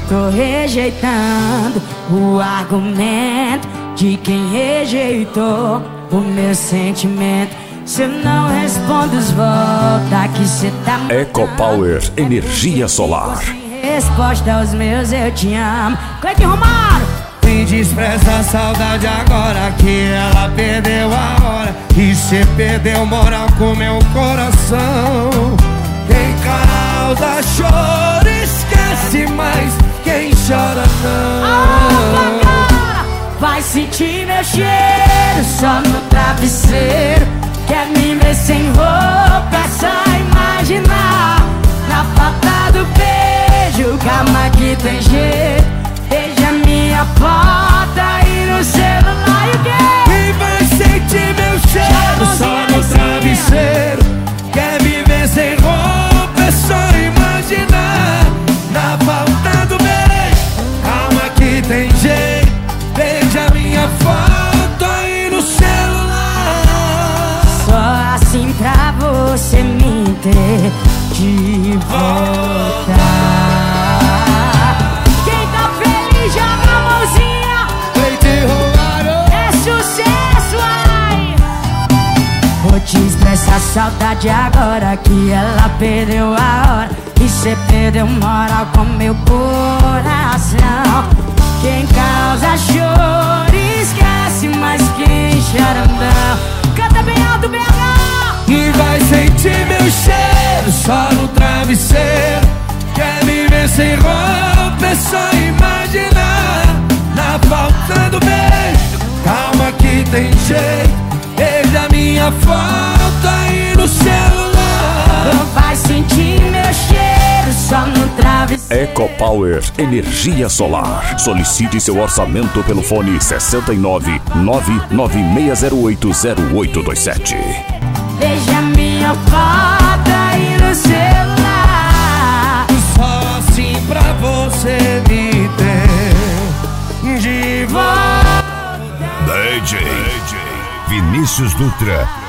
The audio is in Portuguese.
Tô rejeitando o argumento de quem rejeitou o meu sentimento. Cê não responde os volta que cê tá mandando. EcoPower Energia Solar. Sem resposta aos meus eu te amo. Cleiton Romário. Me despreza a saudade agora que ela perdeu a hora. E cê perdeu moral com meu coração. Quem causa choro esquece, mas quem chora não. Vai sentir meu cheiro só no travesseiro. Quer me ver sem roupa, é só imaginar. Na falta do beijo, calma que tem jeito. Veja minha foto aí no celular e o quê? E vai sentir meu cheiro só no travesseiro. Quer me ver sem roupa, é só imaginar. Na falta do beijo, calma que tem jeito. Veja minha foto aí no celular. Só assim pra você me ter de volta. Quem tá feliz joga a mãozinha. Cleiton Romário. É sucesso, ai. Vou te expressar saudade agora que ela perdeu a hora. E cê perdeu moral com meu coração. Quem causa choro esquece, mas quem chora não. Canta bem alto, BH. E vai sentir meu cheiro só no travesseiro. Quer me ver sem roupa, é só imaginar. Na falta do beijo, calma que tem jeito. Veja minha foto aí no celular. Vai sentir meu cheiro só no travesseiro. EcoPower Energia Solar. Solicite seu orçamento pelo fone 69 996080827. Veja minha foto aí no celular. Só assim pra você me ter de volta. DJ Vinícius Dutra.